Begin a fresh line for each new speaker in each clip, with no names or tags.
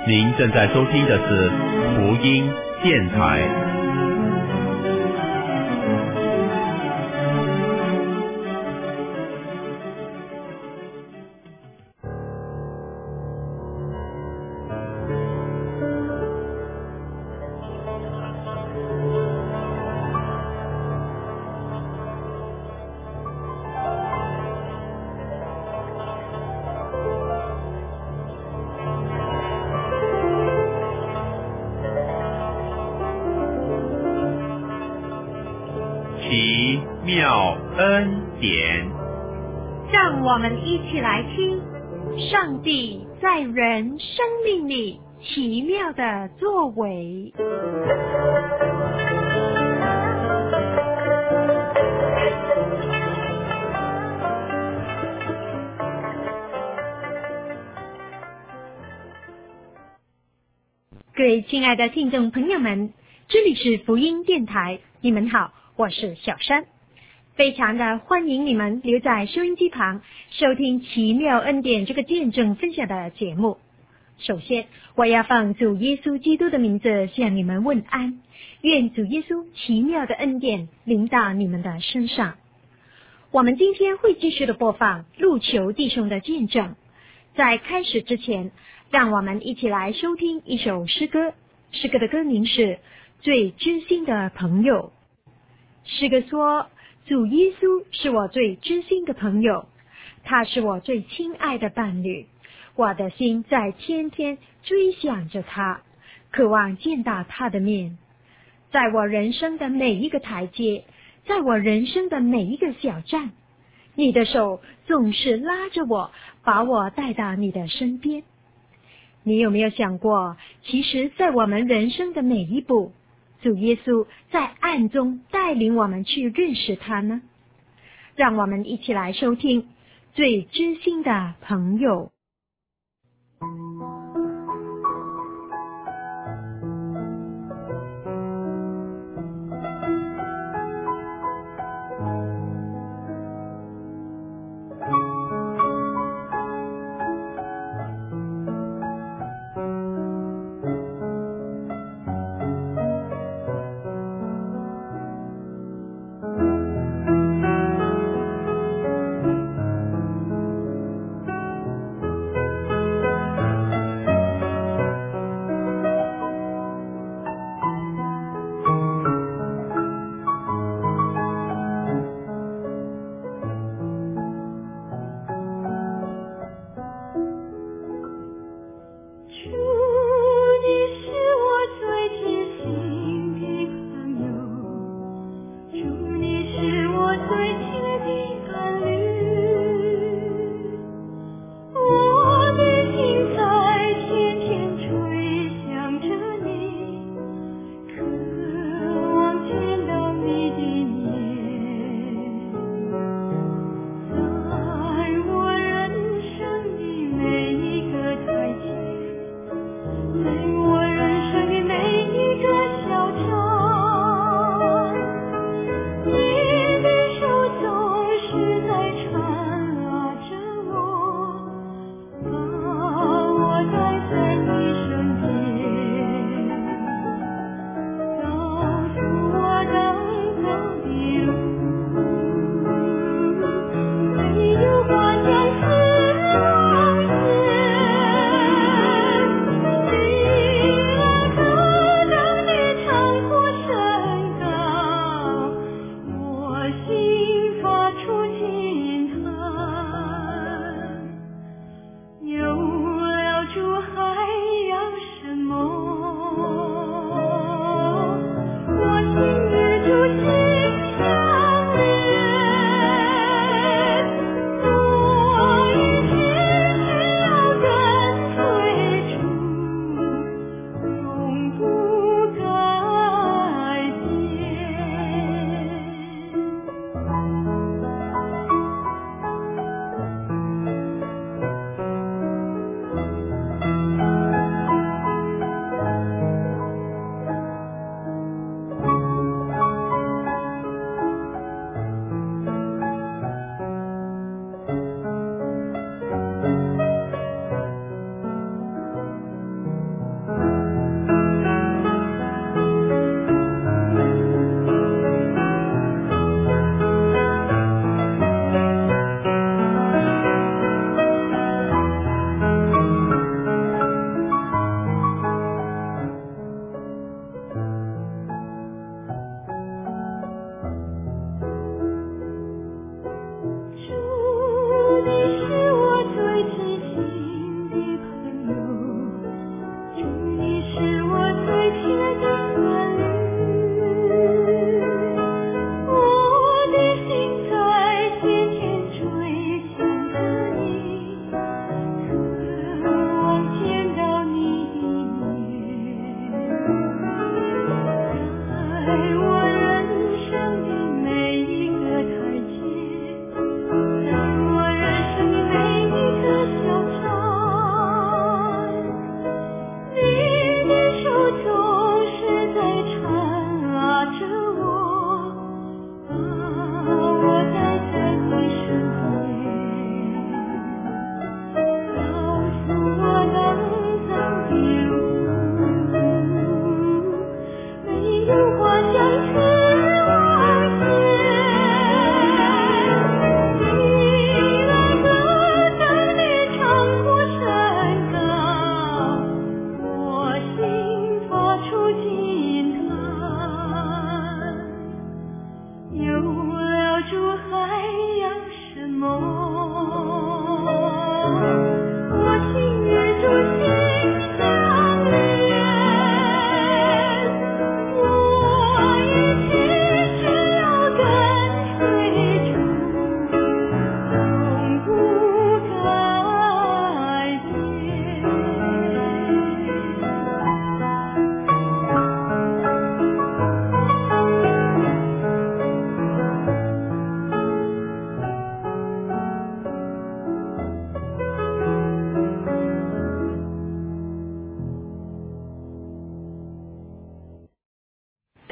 您正在收听的是福音电台。奇妙恩典，
让我们一起来听上帝在人生命里奇妙的作为。各位亲爱的听众朋友们，这里是福音电台，你们好，我是小山，非常的欢迎你们留在收音机旁收听奇妙恩典这个见证分享的节目。首先，我要奉主耶稣基督的名字向你们问安，愿主耶稣奇妙的恩典临到你们的身上。我们今天会继续的播放路求弟兄的见证。在开始之前，让我们一起来收听一首诗歌，诗歌的歌名是《最知心的朋友》。诗歌说，主耶稣是我最知心的朋友，他是我最亲爱的伴侣，我的心在天天追想着他，渴望见到他的面。在我人生的每一个台阶，在我人生的每一个小站，你的手总是拉着我，把我带到你的身边。你有没有想过，其实在我们人生的每一步，主耶稣在暗中带领我们去认识他呢？让我们一起来收听最知心的朋友。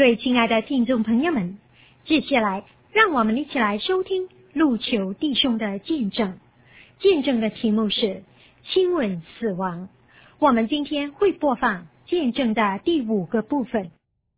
位亲爱的听众朋友们，接下来让我们一起来收听路求弟兄的见证。见证的题目是亲吻死亡。我们今天会播放见证的第5个部分。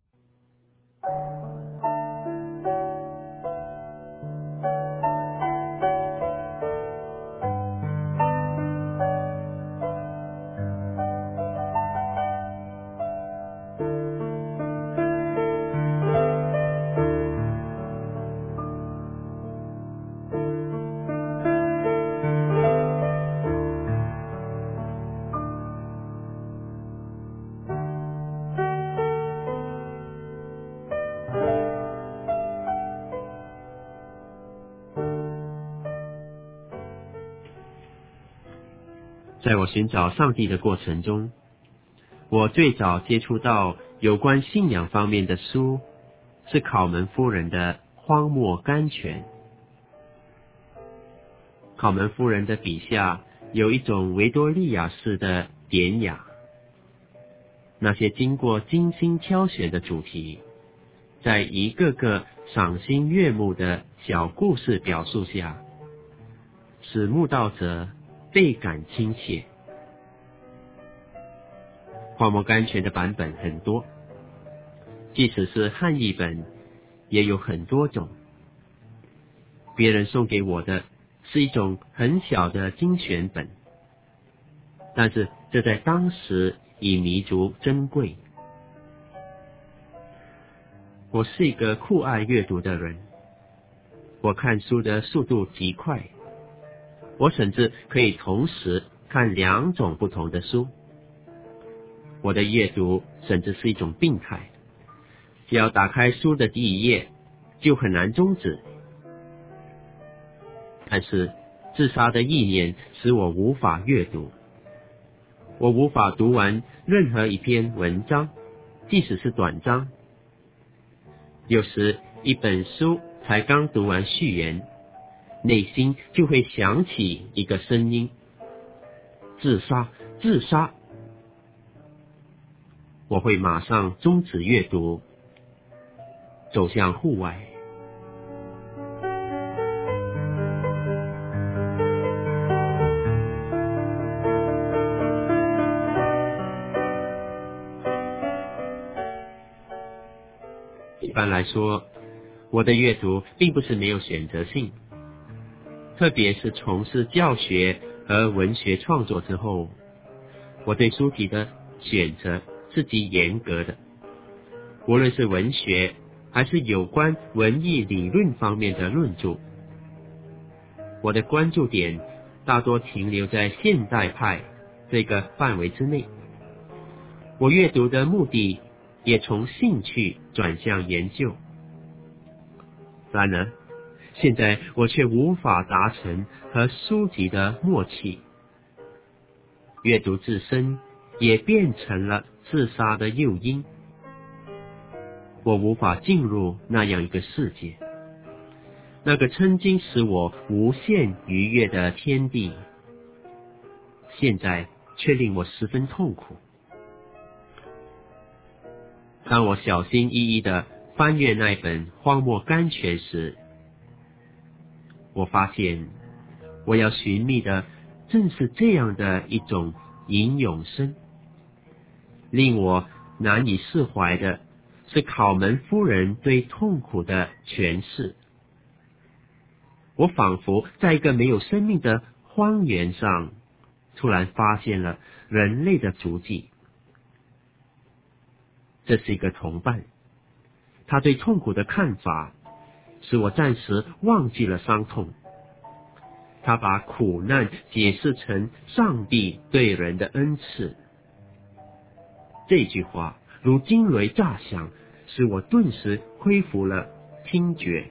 在我寻找上帝的过程中，我最早接触到有关信仰方面的书，是考门夫人的《荒漠甘泉》。考门夫人的笔下有一种维多利亚式的典雅，那些经过精心挑选的主题，在一个个赏心悦目的小故事表述下，使慕道者倍感亲切。荒漠甘泉的版本很多，即使是汉译本也有很多种。别人送给我的是一种很小的精选本，但是这在当时已弥足珍贵。我是一个酷爱阅读的人，我看书的速度极快，我甚至可以同时看2种不同的书。我的阅读甚至是一种病态，只要打开书的第1页就很难终止。但是自杀的意念使我无法阅读，我无法读完任何一篇文章，即使是短章。有时一本书才刚读完序言，内心就会响起一个声音：自杀，自杀！我会马上终止阅读，走向户外。一般来说，我的阅读并不是没有选择性，特别是从事教学和文学创作之后，我对书籍的选择是极严格的。无论是文学还是有关文艺理论方面的论著，我的关注点大多停留在现代派这个范围之内。我阅读的目的也从兴趣转向研究。然而，现在我却无法达成和书籍的默契，阅读自身也变成了自杀的诱因。我无法进入那样一个世界，那个曾经使我无限愉悦的天地，现在却令我十分痛苦。当我小心翼翼地翻阅那本《荒漠甘泉》时，我发现我要寻觅的正是这样的一种吟咏声。令我难以释怀的是考门夫人对痛苦的诠释。我仿佛在一个没有生命的荒原上，突然发现了人类的足迹。这是一个同伴，他对痛苦的看法使我暂时忘记了伤痛。他把苦难解释成上帝对人的恩赐。这句话如惊雷炸响，使我顿时恢复了听觉。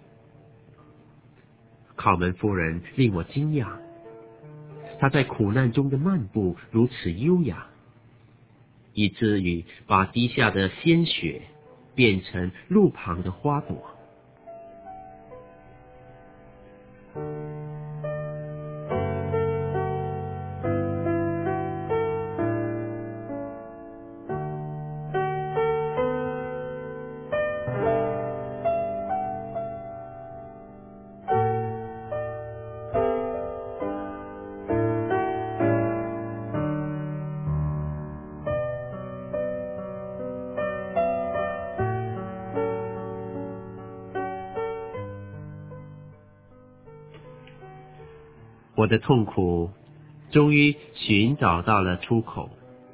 考门夫人令我惊讶，她在苦难中的漫步如此优雅，以至于把滴下的鲜血变成路旁的花朵。 我的痛苦终于寻找到了出口。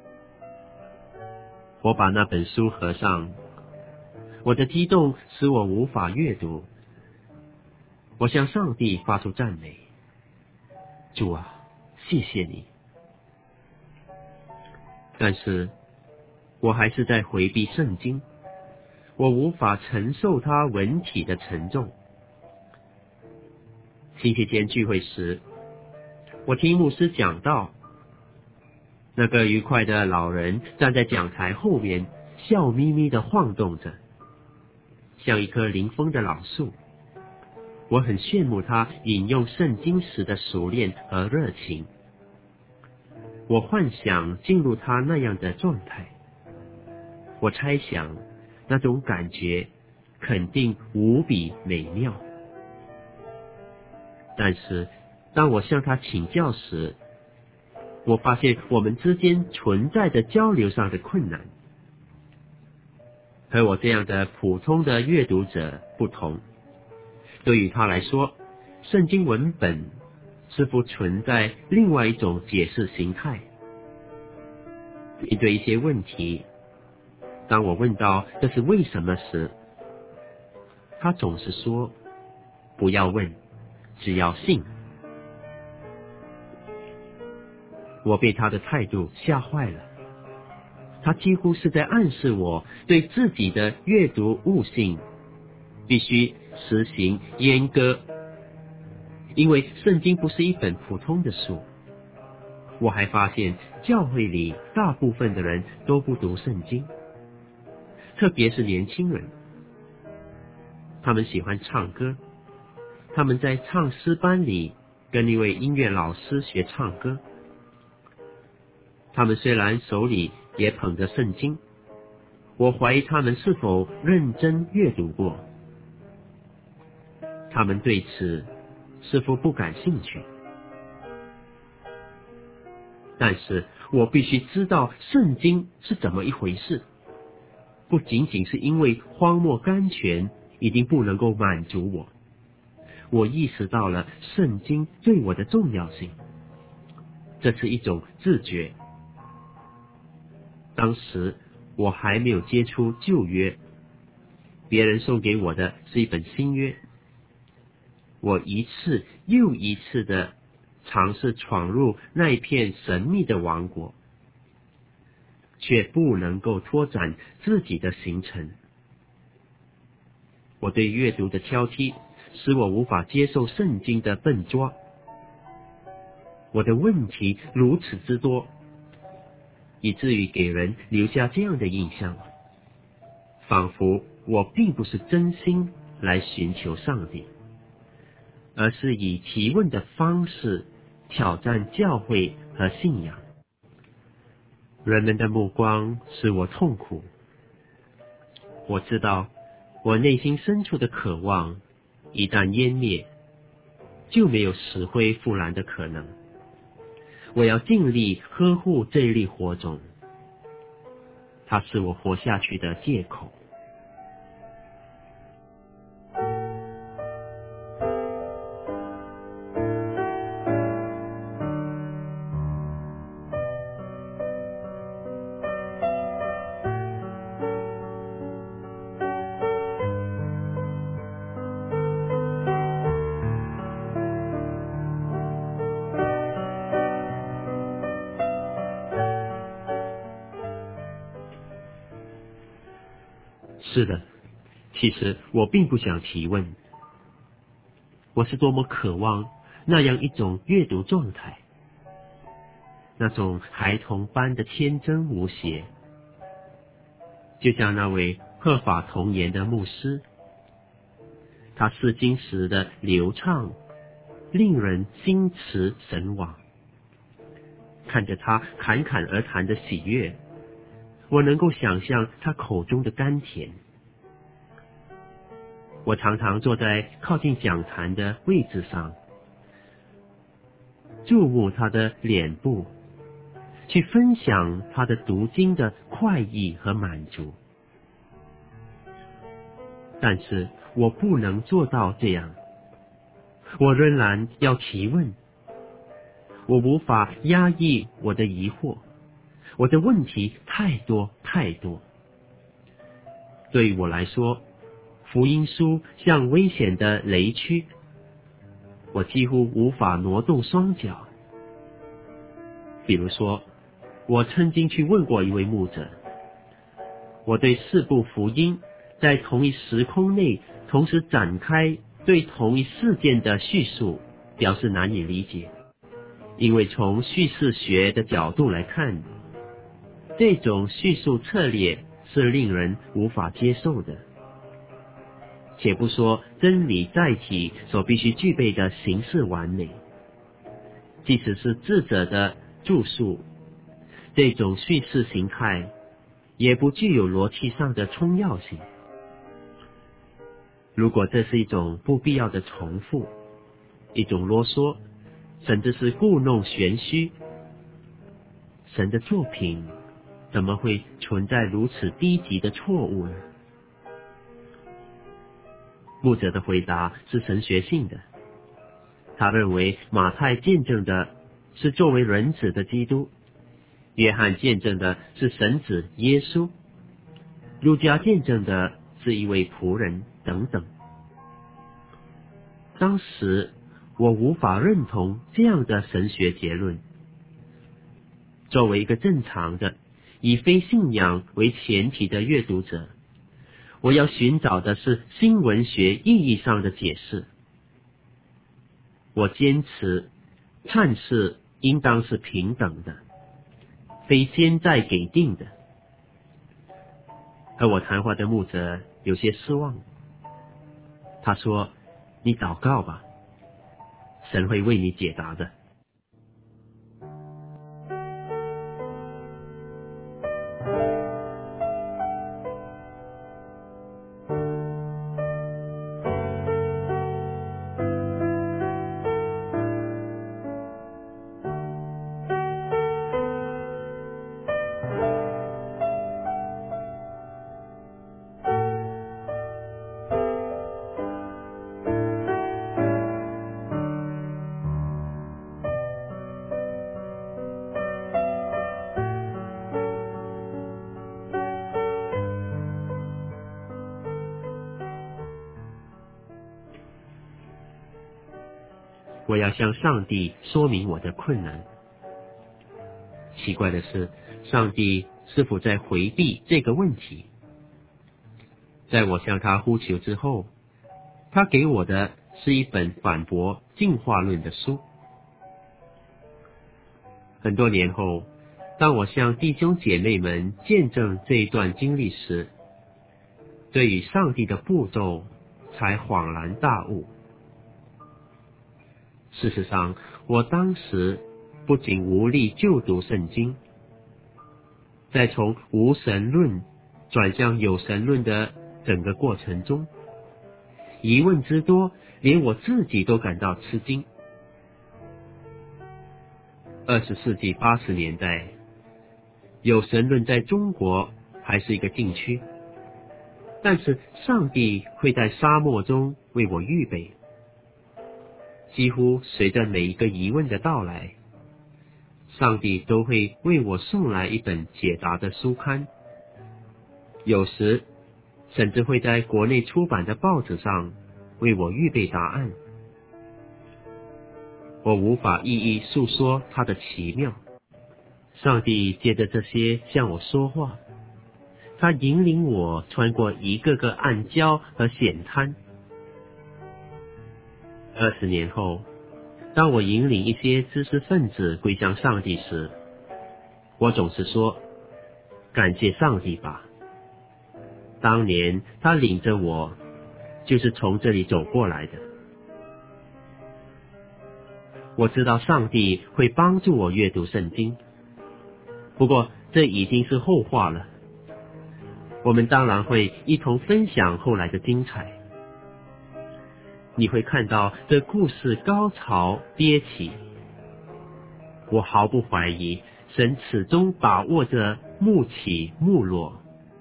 我把那本书合上，我的激动使我无法阅读。我向上帝发出赞美：主啊，谢谢你。但是我还是在回避圣经，我无法承受它文体的沉重。星期天聚会时，我听牧师讲道，那个愉快的老人站在讲台后面，笑眯眯地晃动着，像一棵临风的老树。我很羡慕他引用圣经时的熟练和热情。我幻想进入他那样的状态，我猜想那种感觉肯定无比美妙。但是当我向他请教时，我发现我们之间存在着交流上的困难。和我这样的普通的阅读者不同，对于他来说，圣经文本似乎存在另外一种解释形态。面对一些问题，当我问到这是为什么时，他总是说不要问，只要信。我被他的态度吓坏了，他几乎是在暗示我对自己的阅读悟性必须实行阉割，因为圣经不是一本普通的书。我还发现教会里大部分的人都不读圣经，特别是年轻人。他们喜欢唱歌，他们在唱诗班里跟一位音乐老师学唱歌。他们虽然手里也捧着圣经，我怀疑他们是否认真阅读过。他们对此似乎不感兴趣。但是我必须知道圣经是怎么一回事，不仅仅是因为荒漠甘泉已经不能够满足我。我意识到了圣经对我的重要性，这是一种自觉。当时我还没有接触旧约，别人送给我的是一本新约。我一次又一次的尝试闯入那一片神秘的王国，却不能够拓展自己的行程。我对阅读的挑剔使我无法接受圣经的笨拙。我的问题如此之多，以至于给人留下这样的印象，仿佛我并不是真心来寻求上帝，而是以提问的方式挑战教会和信仰。人们的目光使我痛苦。我知道我内心深处的渴望一旦湮灭，就没有死灰复燃的可能。我要尽力呵护这一粒火种，它是我活下去的借口。是的，其实我并不想提问。我是多么渴望那样一种阅读状态，那种孩童般的天真无邪，就像那位鹤发童颜的牧师，他释经时的流畅，令人心驰神往。看着他侃侃而谈的喜悦，我能够想象他口中的甘甜。我常常坐在靠近讲坛的位置上，注目他的脸部，去分享他的读经的快意和满足。但是我不能做到这样，我仍然要提问， 我无法压抑我的疑惑，我的问题太多太多。对于我来说，福音书像危险的雷区，我几乎无法挪动双脚。比如说，我曾经去问过一位牧者，我对四部福音在同一时空内同时展开对同一事件的叙述表示难以理解，因为从叙事学的角度来看，这种叙述策略是令人无法接受的。且不说真理载体所必须具备的形式完美，即使是智者的著述，这种叙事形态也不具有逻辑上的充要性。如果这是一种不必要的重复，一种啰嗦，甚至是故弄玄虚，神的作品怎么会存在如此低级的错误呢？牧者的回答是神学性的，他认为马太见证的是作为人子的基督，约翰见证的是神子耶稣，路加见证的是一位仆人等等。当时我无法认同这样的神学结论。作为一个正常的以非信仰为前提的阅读者，我要寻找的是新文学意义上的解释。我坚持阐释应当是平等的，非现在给定的。和我谈话的牧者有些失望，他说：“你祷告吧，神会为你解答的。”我要向上帝说明我的困难。奇怪的是，上帝是否在回避这个问题？在我向他呼求之后，他给我的是一本反驳进化论的书。很多年后，当我向弟兄姐妹们见证这一段经历时，对于上帝的步骤才恍然大悟。事实上，我当时不仅无力就读圣经，在从无神论转向有神论的整个过程中，疑问之多，连我自己都感到吃惊。20世纪80年代，有神论在中国还是一个禁区，但是上帝会在沙漠中为我预备。几乎随着每一个疑问的到来，上帝都会为我送来一本解答的书刊，有时甚至会在国内出版的报纸上为我预备答案。我无法一一述说它的奇妙。上帝借着这些向我说话，他引领我穿过一个个暗礁和险滩。20年后，当我引领一些知识分子归向上帝时，我总是说：感谢上帝吧，当年他领着我就是从这里走过来的。我知道上帝会帮助我阅读圣经，不过这已经是后话了。我们当然会一同分享后来的精彩。你会看到这故事高潮迭起。我毫不怀疑，神始终把握着幕起幕落，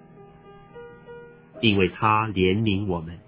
因为他怜悯我们。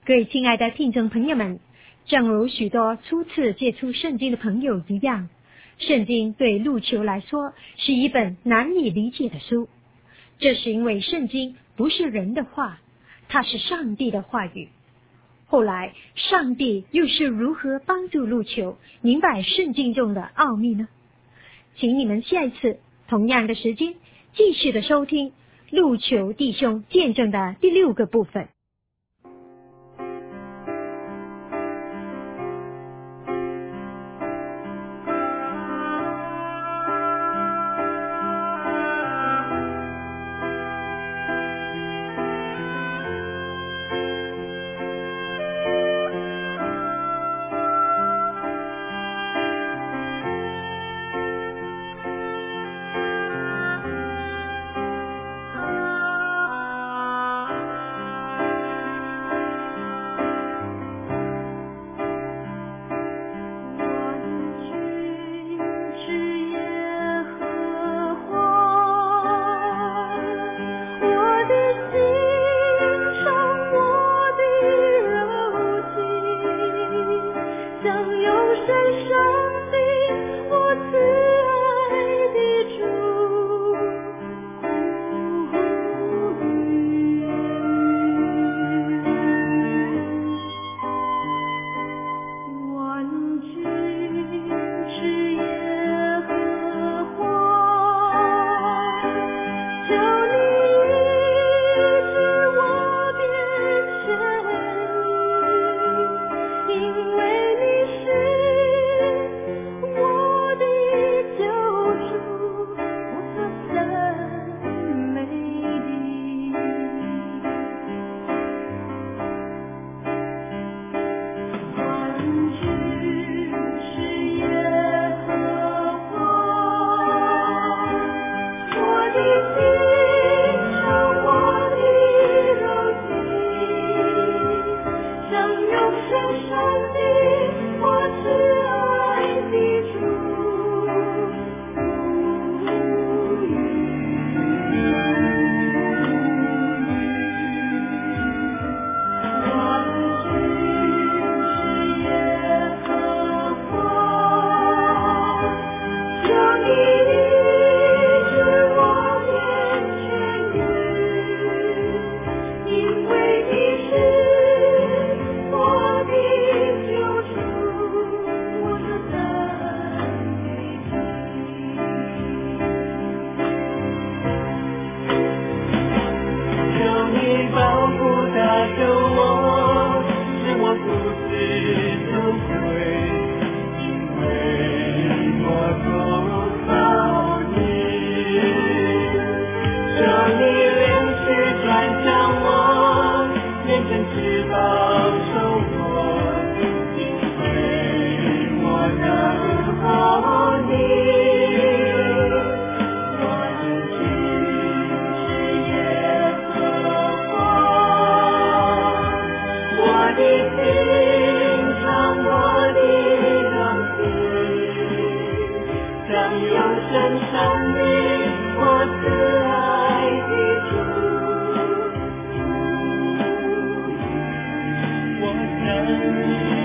各位亲爱的听众朋友们，正如许多初次接触圣经的朋友一样，圣经对路求来说是一本难以理解的书。这是因为圣经不是人的话，它是上帝的话语。后来上帝又是如何帮助路求明白圣经中的奥秘呢？请你们下一次同样的时间继续的收听路求弟兄见证的第6个部分。
我